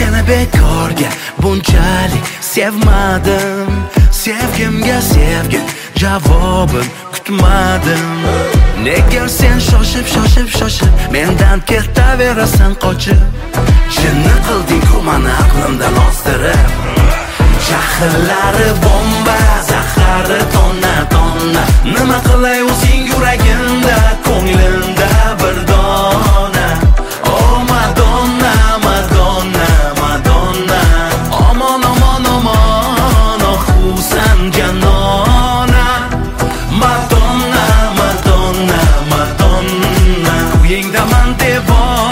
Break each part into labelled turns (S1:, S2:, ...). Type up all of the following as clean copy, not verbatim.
S1: seni bekorga bunchalik sevmadim. Sevgimga sevgi javobim kutmadim. Nega sen shoshib mendan ketaverasan qochib? Jinni qilding-ku mani aqlimdan ozdirib. Jahllari bomba, zahari tonna. Nima qilay o'zing yuragimda, ko'nglimda bir dona. Oh Madonna, Madonna, Madonna. Omon, oh Husan janona. Madonna, Madonna, Madonna. Uyingdaman devona.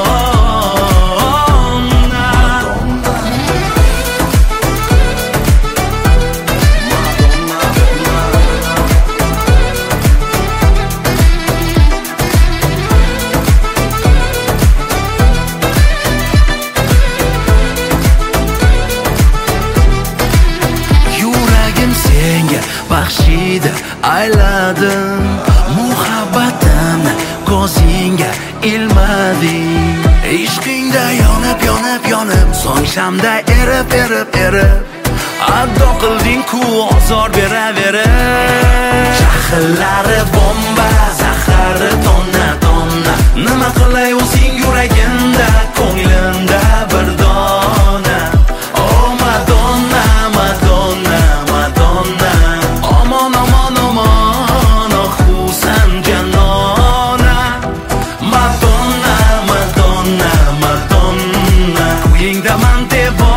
S1: Baxshida ayladim muhabbatimni, ko'zingga ilmading. Ishqingda yonib so'ng shamda erib addo qilding-ku ozor beraverib. Jahllari bomba, zahari tonna. Nima qilay o'zing yuragimda, ko'nglimda bir dona. Oh Madonna, Madonna, Madonna. Omon, oh Husan janona. Madonna, Madonna, Madonna. Uyingdaman devona.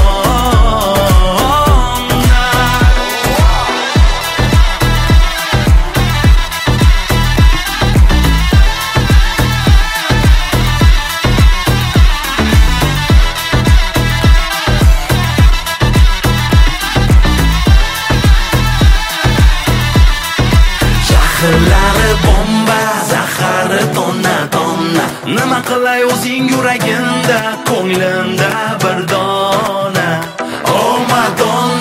S1: Jahllari bomba, zahari tonna. Nima qilay o'zing yuragimda, ko'nglimda bir dona. Oh Madonna.